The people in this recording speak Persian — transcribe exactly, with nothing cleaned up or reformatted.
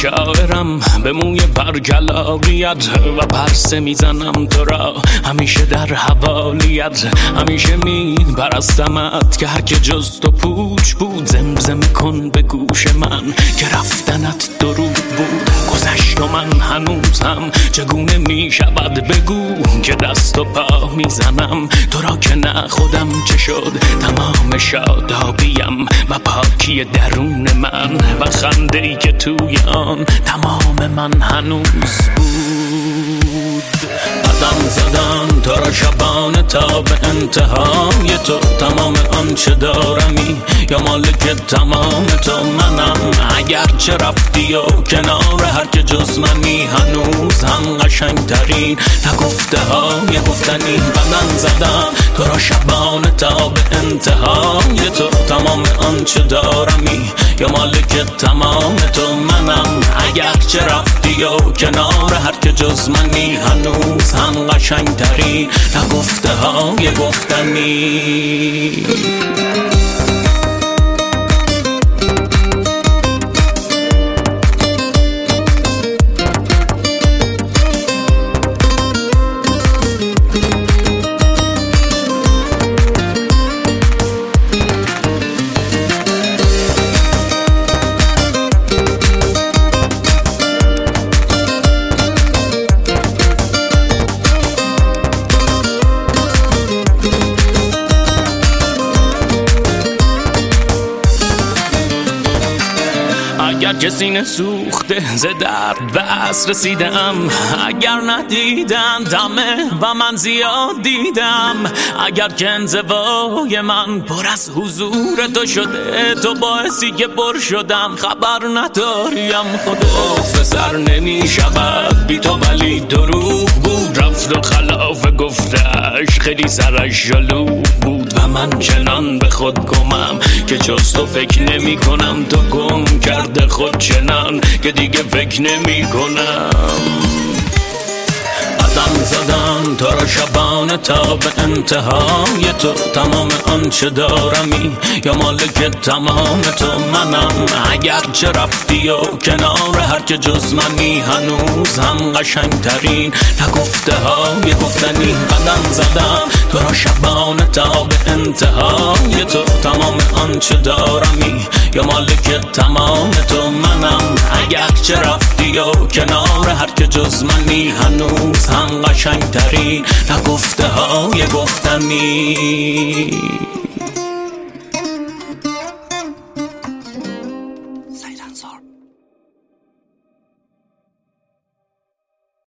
شاعرم به موی برگلاریت و پرسه میزنم تو را همیشه در حوالیت. همیشه می پرستمت که هر که جز تو پوچ بود. زمزمه کن به گوش من که رفتنت درود بود. گذشت و من هنوزم چگونه می شود بگو که دست و پا میزنم تو را که نه خودم چه شد. تمام شادابیم و پاکی درون من و خنده‌ای که توی آن تمام من هنوز بود. قدم زدن تو را شبانه تا به انتهای تو. تمام آنچه دارمی یا مالک تمام تو منم. اگر چه رفتی و کنار هر که جز منی هنوز هم قشنگ ترین نگفته های گفتنی. قدم زدن تو را شبانه تا به انتهای تو. تمام آنچه دارمی یا مالک تمام تو منم. اگر چه رفتی و کنار هر که جز منی هنوز هم قشنگ ترین نگفته های گفتنی. اگر کسی نسوخته ز درد به عصر رسیدم. اگر ندیدن دمه و من زیاد دیدم. اگر که انزوای من پر از حضور تو شده تو باعثی که پر شدم خبر نداریم خودت. سر نمی شود بی تو ولی دروغ بود. رفت و خلاف گفتش خیلی سرش جلو بود و من چنان به خود گمم که جز تو فکر نمی کنم. تو گم کرده خود چنان که دیگه فکر نمی کنم. قدم زدن تو را شبانه تا به انتهای تو. تمام آنچه دارمی یا مالک تمام تو منم. اگر چه رفتی و کنار هر که جز منی هنوز هم قشنگ ترین نگفته های گفتنی. قدم زدن تو را شبانه تا به انتهای تو. تمام آنچه دارمی یا مالک تمام تو منم. اگر چه رفتی و کنار هر که جز منی هنوز هم قشنگ ترین نگفته های گفتنی.